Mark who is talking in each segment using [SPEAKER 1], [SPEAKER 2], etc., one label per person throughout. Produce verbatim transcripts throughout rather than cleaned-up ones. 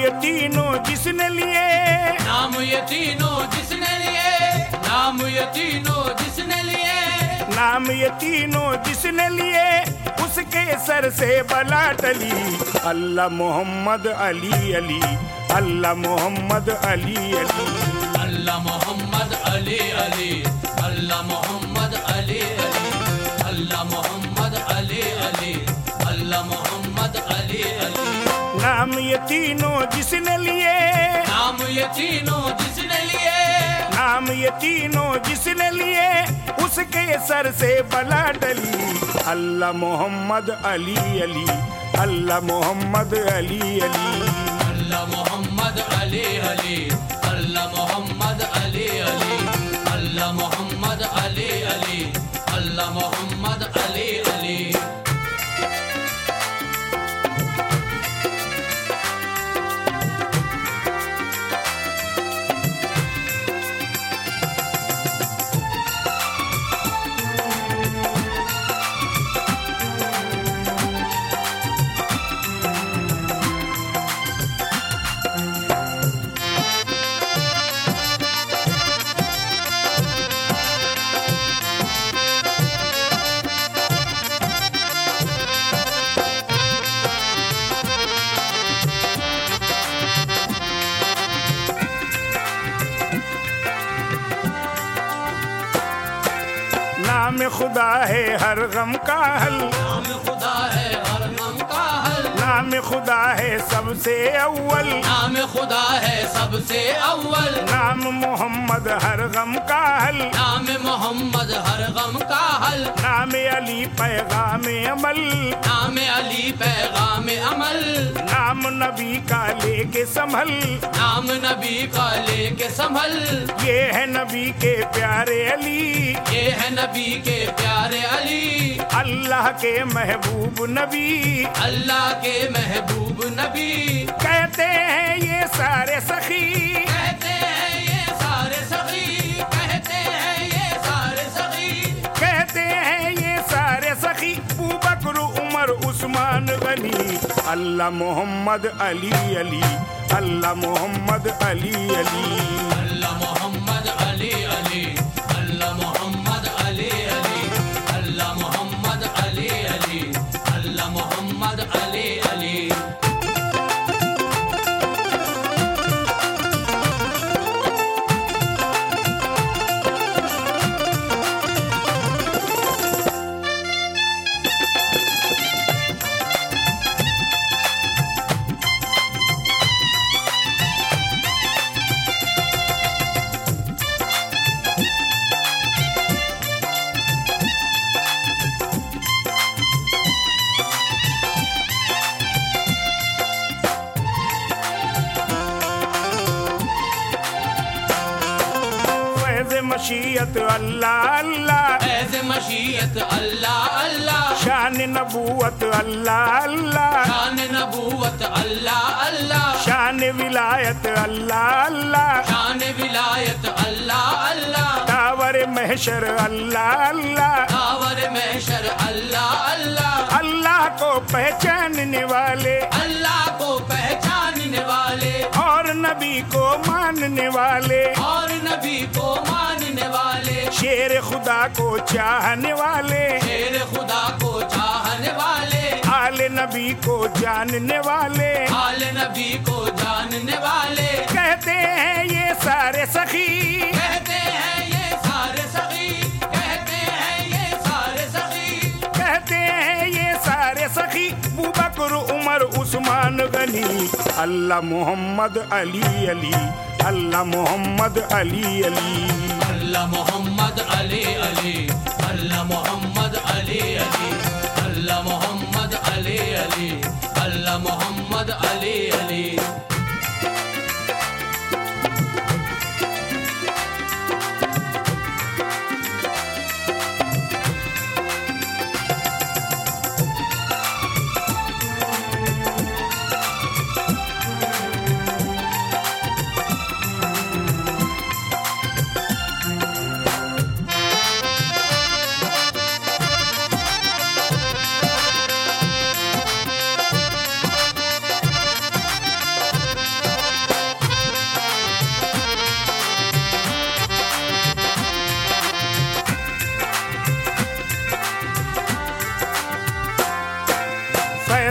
[SPEAKER 1] ये तीनों जिसने लिए,
[SPEAKER 2] नाम ये तीनों जिसने लिए, नाम ये तीनों जिसने लिए,
[SPEAKER 1] नाम ये तीनों जिसने लिए, उसके सर से बला टली। अल्लाह मोहम्मद अली अली, अल्लाह मोहम्मद अली अली,
[SPEAKER 2] अल्लाह मोहम्मद अली अली, अल्लाह मोहम्मद अली अली, अल्लाह मोहम्मद अली अली, अल्लाह मोहम्मद अली अली।
[SPEAKER 1] नाम ये तीनों जिसने लिए,
[SPEAKER 2] नाम ये तीनों जिसने लिए,
[SPEAKER 1] नाम ये तीनों जिसने लिए, उसके सर से बला टली। अल्लाह मोहम्मद अली अली, अल्लाह मोहम्मद अली अली,
[SPEAKER 2] अल्लाह मोहम्मद अली अली, अल्लाह मोहम्मद अली अली, अल्लाह मोहम्मद अली अली, अल्लाह मोहम्मद अली अली।
[SPEAKER 1] नाम खुदा है हर गम का हल,
[SPEAKER 2] नाम खुदा है हर गम का हल,
[SPEAKER 1] नाम खुदा है सबसे अव्वल,
[SPEAKER 2] नाम खुदा है सबसे अव्वल,
[SPEAKER 1] नाम मोहम्मद हर गम का हल,
[SPEAKER 2] नाम मोहम्मद हर गम का हल,
[SPEAKER 1] नाम अली पैगाम अमल,
[SPEAKER 2] नाम अली पैगाम अमल,
[SPEAKER 1] नाम नबी का लेके संभल,
[SPEAKER 2] नाम नबी का लेके संभल।
[SPEAKER 1] ये है नबी के प्यारे अली,
[SPEAKER 2] ये है नबी के प्यारे अली,
[SPEAKER 1] अल्लाह के महबूब नबी,
[SPEAKER 2] अल्लाह के महबूब नबी।
[SPEAKER 1] कहते हैं ये सारे सखी,
[SPEAKER 2] कहते हैं ये सारे सखी, कहते हैं ये सारे सखी,
[SPEAKER 1] कहते हैं ये सारे सखी, अबू बकर उमर उस्मान गनी। अल्लाह मोहम्मद अली अली, अल्लाह मोहम्मद अली अली,
[SPEAKER 2] अल्लाह मोहम्मद अली अली, अल्लाह मोहम्मद अली अली, अल्लाह मोहम्मद अली अली, अल्लाह मोहम्मद अली अली।
[SPEAKER 1] मशीयत अल्लाह अल्लाह,
[SPEAKER 2] ऐसे मशीयत अल्लाह अल्लाह,
[SPEAKER 1] शान नबूवत अल्लाह अल्लाह,
[SPEAKER 2] शान नबूवत अल्लाह अल्लाह,
[SPEAKER 1] शान विलायत अल्लाह अल्लाह,
[SPEAKER 2] शान विलायत अल्लाह अल्लाह,
[SPEAKER 1] तावर महशर अल्लाह अल्लाह,
[SPEAKER 2] तावर महशर अल्लाह अल्लाह।
[SPEAKER 1] अल्लाह को पहचानने वाले,
[SPEAKER 2] अल्लाह को पहचानने वाले,
[SPEAKER 1] और नबी को मानने वाले,
[SPEAKER 2] और नबी को मानने वाले,
[SPEAKER 1] शेर खुदा को चाहने वाले,
[SPEAKER 2] शेर खुदा को चाहने वाले,
[SPEAKER 1] आले नबी को जानने वाले,
[SPEAKER 2] आल नबी को जानने वाले।
[SPEAKER 1] कहते हैं ये सारे सखी,
[SPEAKER 2] कहते हैं ये सारे सखी, कहते हैं ये सारे सखी,
[SPEAKER 1] कहते हैं ये सारे सखी, अबू बकर उमर उस्मान गनी। अल्लाह मोहम्मद अली अली, अल्लाह मोहम्मद अली अली,
[SPEAKER 2] अल्लाह मोहम्मद अली अली, अल्लाह मोहम्मद अली अली, अल्लाह मोहम्मद अली अली, अल्लाह मोहम्मद अली अली।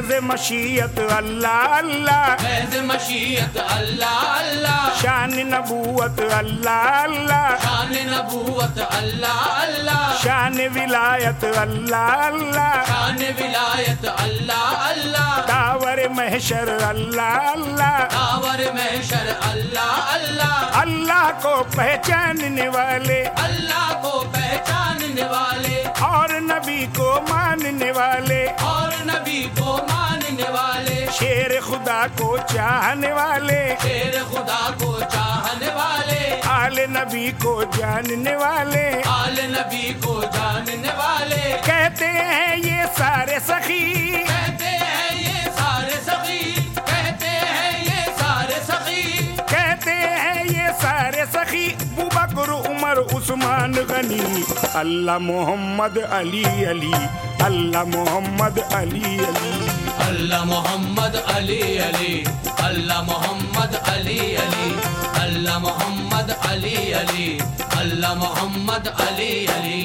[SPEAKER 1] फैज़ मशीयत अल्लाह अल्लाह,
[SPEAKER 2] फैज़ मशीयत अल्लाह अल्लाह,
[SPEAKER 1] शान नबूवत अल्लाह अल्लाह,
[SPEAKER 2] शान नबूवत अल्लाह अल्लाह,
[SPEAKER 1] शान विलायत अल्लाह अल्लाह,
[SPEAKER 2] शान विलायत अल्लाह अल्लाह,
[SPEAKER 1] दावर महशर अल्लाह अल्लाह,
[SPEAKER 2] दावर महशर अल्लाह अल्लाह,
[SPEAKER 1] अल्लाह को पहचानने वाले,
[SPEAKER 2] अल्लाह को पहचानने वाले,
[SPEAKER 1] और नबी को मानने वाले,
[SPEAKER 2] और नबी को मानने वाले,
[SPEAKER 1] शेर खुदा को चाहने वाले,
[SPEAKER 2] शेर खुदा को चाहने वाले,
[SPEAKER 1] आले नबी को जानने वाले,
[SPEAKER 2] आल नबी को जानने वाले,
[SPEAKER 1] कहते हैं ये सारे सखी,
[SPEAKER 2] कहते हैं ये सारे सखी, कहते हैं ये सारे सखी,
[SPEAKER 1] कहते हैं ये सारे सखी, अबू बकर उमर उस्मान गनी, अल्लाह मोहम्मद अली अली, अल्लाह मोहम्मद अली अली,
[SPEAKER 2] अल्लाह मोहम्मद अली अली, अल्लाह मोहम्मद अली अली, अल्लाह मोहम्मद अली अली, अल्लाह मोहम्मद अली अली।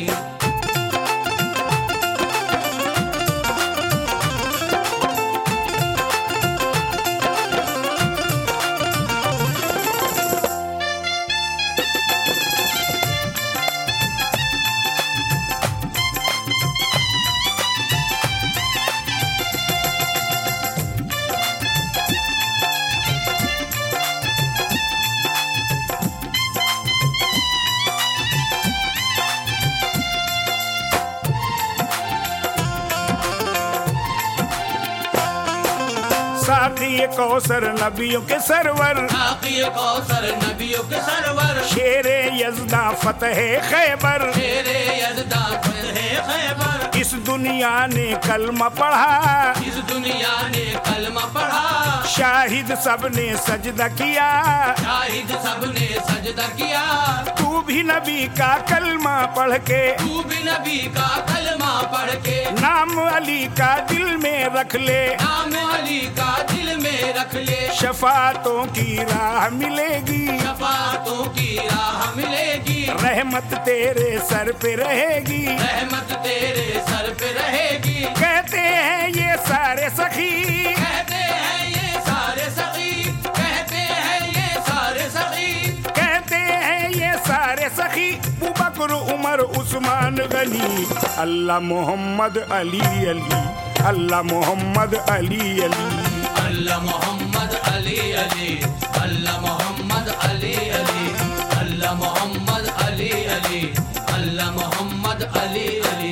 [SPEAKER 1] साक़ी कौसर नबियों के सरवर,
[SPEAKER 2] साक़ी कौसर नबियों के सरवर,
[SPEAKER 1] शेरे यज़दा फतेह खैबर,
[SPEAKER 2] शेरे यज़दा फतेह खैबर,
[SPEAKER 1] इस दुनिया ने कलमा पढ़ा,
[SPEAKER 2] इस दुनिया ने कलमा पढ़ा,
[SPEAKER 1] शाहिद सब ने सजदा किया,
[SPEAKER 2] शाहिद सबने सजदा किया,
[SPEAKER 1] तू भी नबी का कलमा पढ़ के,
[SPEAKER 2] तू भी नबी का कलमा पढ़ के,
[SPEAKER 1] नाम अली का दिल में रख ले,
[SPEAKER 2] नाम अली का दिल में रख ले,
[SPEAKER 1] शफातों की राह मिलेगी,
[SPEAKER 2] शफातों की राह मिलेगी,
[SPEAKER 1] रहमत तेरे सर पे रहेगी,
[SPEAKER 2] रहमत तेरे सर पे रहेगी,
[SPEAKER 1] कहते हैं ये सारे सखी,
[SPEAKER 2] कहते हैं ये सारे सखी, कहते हैं ये सारे सखी,
[SPEAKER 1] कहते हैं ये सारे सखी, अबू बकर उमर उस्मान गनी, अल्लाह मोहम्मद अली अली, अल्लाह मोहम्मद अली अली,
[SPEAKER 2] अल्लाह मोहम्मद अली अली, अल्लाह मोहम्मद अली अली, अल्लाह मोहम्मद अली अली, अल्लाह मोहम्मद अली अली।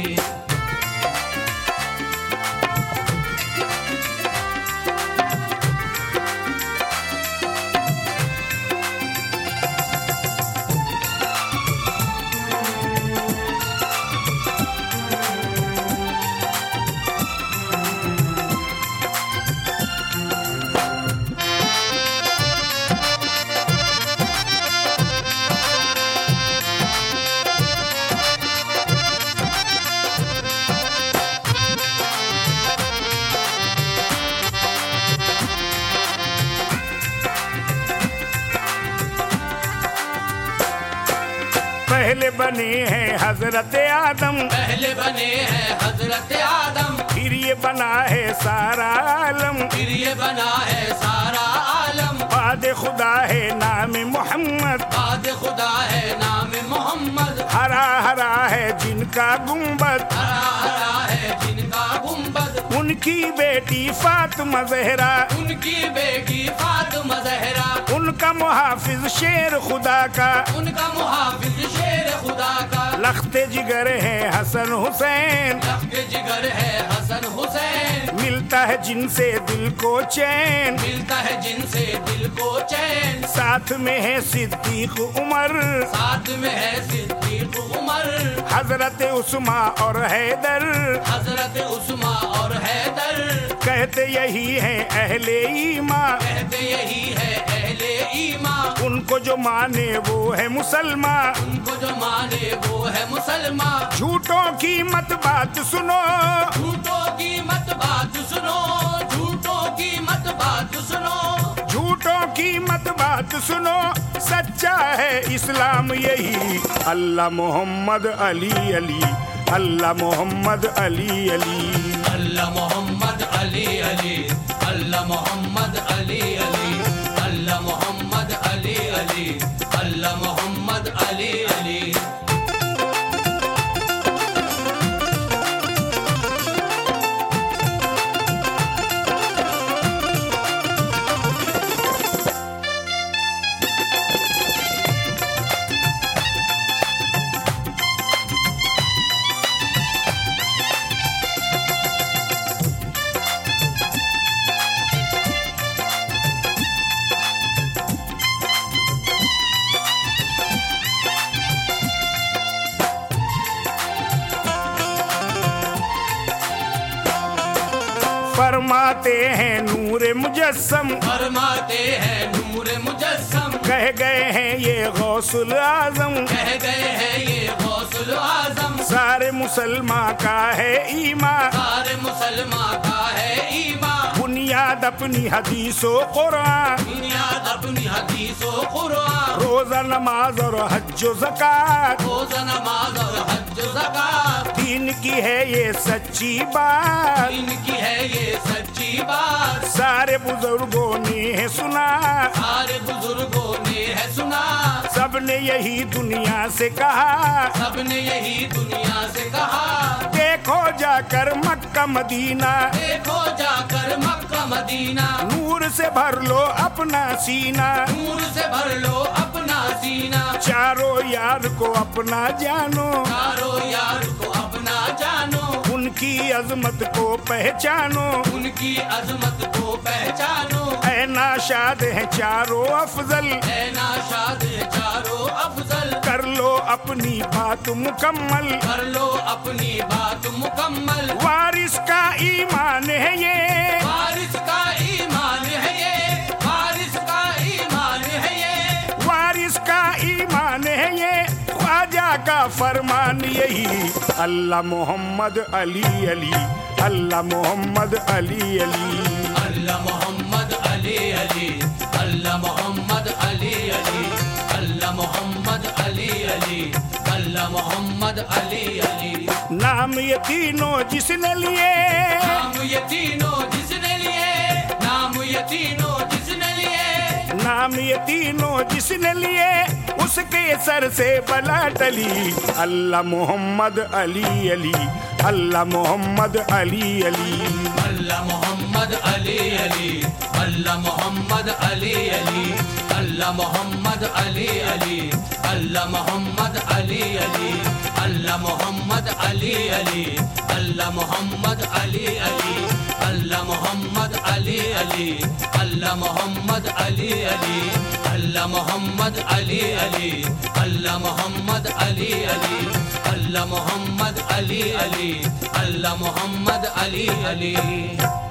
[SPEAKER 1] पहले बने हैं हजरत आदम,
[SPEAKER 2] पहले बने हैं हजरत आदम,
[SPEAKER 1] फिर ये बना है सारा आलम,
[SPEAKER 2] फिर ये बना है सारा आलम,
[SPEAKER 1] बाद खुदा है नाम मोहम्मद,
[SPEAKER 2] बाद खुदा है नाम मोहम्मद,
[SPEAKER 1] हरा हरा है जिनका गुंबद,
[SPEAKER 2] हरा हरा है जिनका गुंबद,
[SPEAKER 1] उनकी बेटी फातिमा ज़हरा,
[SPEAKER 2] उनकी बेटी फातिमा ज़हरा,
[SPEAKER 1] उनका मुहाफिज शेर खुदा का,
[SPEAKER 2] उनका मुहाफिज शेर खुदा का,
[SPEAKER 1] लख्ते जिगर है हसन हुसैन,
[SPEAKER 2] लफ्ज़ जिगर है हसन हुसैन,
[SPEAKER 1] मिलता है जिनसे दिल को चैन,
[SPEAKER 2] मिलता है जिनसे दिल को चैन,
[SPEAKER 1] साथ में है सिद्दीक उमर,
[SPEAKER 2] साथ में है सिद्दीक उमर,
[SPEAKER 1] हजरत उस्मा और हैदर,
[SPEAKER 2] हजरत उस्मा और हैदर,
[SPEAKER 1] कहते यही है अहले ईमा,
[SPEAKER 2] कहते यही है अहले ईमा,
[SPEAKER 1] उनको जो माने वो है मुसलमान,
[SPEAKER 2] उनको जो माने वो है मुसलमान,
[SPEAKER 1] झूठों की मत बात सुनो,
[SPEAKER 2] झूठों की मत बात सुनो, झूठों की मत बात सुनो,
[SPEAKER 1] झूठों की मत बात सुनो, सच्चा है इस्लाम यही, अल्लाह मोहम्मद अली अली, अल्लाह मोहम्मद अली अली,
[SPEAKER 2] अल्लाह मोहम्मद अली अली अली अल्लाह मोहम्मद अली अली अल्लाह मोहम्मद अली अली अल्लाह मोहम्मद अली अली।
[SPEAKER 1] फरमाते हैं नूरे मुजस्सम,
[SPEAKER 2] फरमाते हैं नूर मुजस्सम,
[SPEAKER 1] कह गए हैं ये गौसुल आजम,
[SPEAKER 2] कह गए हैं ये गौसुल आजम।
[SPEAKER 1] सारे मुसलमान का है ईमान,
[SPEAKER 2] सारे मुसलमान का है ईमान,
[SPEAKER 1] बुनियाद अपनी हदीसो कुरान,
[SPEAKER 2] बुनियाद अपनी हदीसो कुरान,
[SPEAKER 1] रोजा नमाज और हज्जो ज़कात,
[SPEAKER 2] रोज़ा नमाज और हज ज़कात,
[SPEAKER 1] दीन की है ये सच्ची बात,
[SPEAKER 2] इनकी है ये सच्ची बात।
[SPEAKER 1] सारे बुजुर्गों ने है सुना,
[SPEAKER 2] सारे बुजुर्गों ने है सुना,
[SPEAKER 1] सबने यही दुनिया से कहा,
[SPEAKER 2] सबने यही दुनिया से कहा।
[SPEAKER 1] देखो जाकर मक्का मदीना,
[SPEAKER 2] देखो जाकर मक्का मदीना,
[SPEAKER 1] नूर से भर लो अपना सीना,
[SPEAKER 2] नूर से भर लो अपना सीना,
[SPEAKER 1] चारों यार को अपना जानो,
[SPEAKER 2] चारों यार को अपना जानो,
[SPEAKER 1] उनकी अजमत को पहचानो,
[SPEAKER 2] उनकी अजमत को पहचानो।
[SPEAKER 1] ऐ नाशाद है चारों अफजल,
[SPEAKER 2] ऐ नाशाद चारों अफजल,
[SPEAKER 1] कर लो अपनी बात मुकम्मल,
[SPEAKER 2] कर लो अपनी बात मुकम्मल।
[SPEAKER 1] वारिस का ईमान है ये,
[SPEAKER 2] वारिस का ईमान है ये, वारिस का ईमान है ये,
[SPEAKER 1] वारिस का ईमान है ये, ख्वाजा का फरमान यही, अल्लाह मोहम्मद अली अली अल्लाह मोहम्मद अली अली।
[SPEAKER 2] अल्लाह मोहम्मद अली अली अल्लाह मोहम्मद अली अली अल्लाह मोहम्मद अली अली अल्लाह मोहम्मद अली अली।
[SPEAKER 1] नाम ये तीनों जिसने लिए,
[SPEAKER 2] नाम ये तीनों जिसने लिए, नाम ये तीनों जिसने लिए,
[SPEAKER 1] नाम ये तीनों जिसने लिए, उसके सर से बला टली, अल्लाह मोहम्मद अली अली अल्लाह मोहम्मद अली अली।
[SPEAKER 2] अल्लाह मोहम्मद अली अली अल्लाह मोहम्मद अली अली अल्लाह मोहम्मद अली अली अल्लाह मोहम्मद अली अली अल्लाह मोहम्मद अली अली अल्लाह मोहम्मद अली अली अल्लाह मोहम्मद अली अली अल्लाह मोहम्मद अली अली अल्लाह मोहम्मद अली अली अल्लाह मोहम्मद अली अली अल्लाह मोहम्मद अली अली अल्लाह मोहम्मद अली अली।